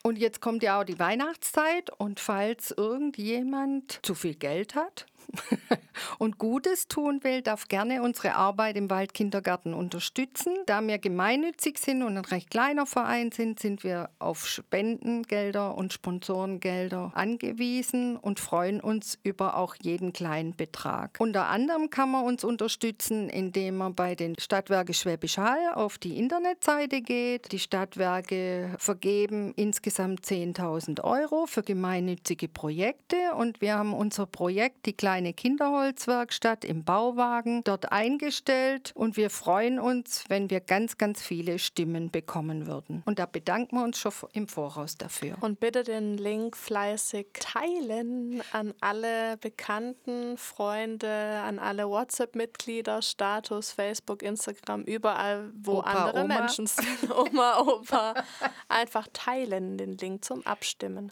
Und jetzt kommt ja auch die Weihnachtszeit und falls irgendjemand zu viel Geld hat und Gutes tun will, darf gerne unsere Arbeit im Waldkindergarten unterstützen. Da wir gemeinnützig sind und ein recht kleiner Verein sind, sind wir auf Spendengelder und Sponsorengelder angewiesen und freuen uns über auch jeden kleinen Betrag. Unter anderem kann man uns unterstützen, indem man bei den Stadtwerke Schwäbisch Hall auf die Internetseite geht. Die Stadtwerke vergeben insgesamt 10.000 Euro für gemeinnützige Projekte und wir haben unser Projekt, die kleine Kinderholzwerkstatt im Bauwagen, dort eingestellt und wir freuen uns, wenn wir ganz, ganz viele Stimmen bekommen würden. Und da bedanken wir uns schon im Voraus dafür. Und bitte den Link fleißig teilen an alle Bekannten, Freunde, an alle WhatsApp-Mitglieder, Status, Facebook, Instagram, überall, wo Opa, andere Oma. Menschen sind. Oma, Opa. Einfach teilen den Link zum Abstimmen.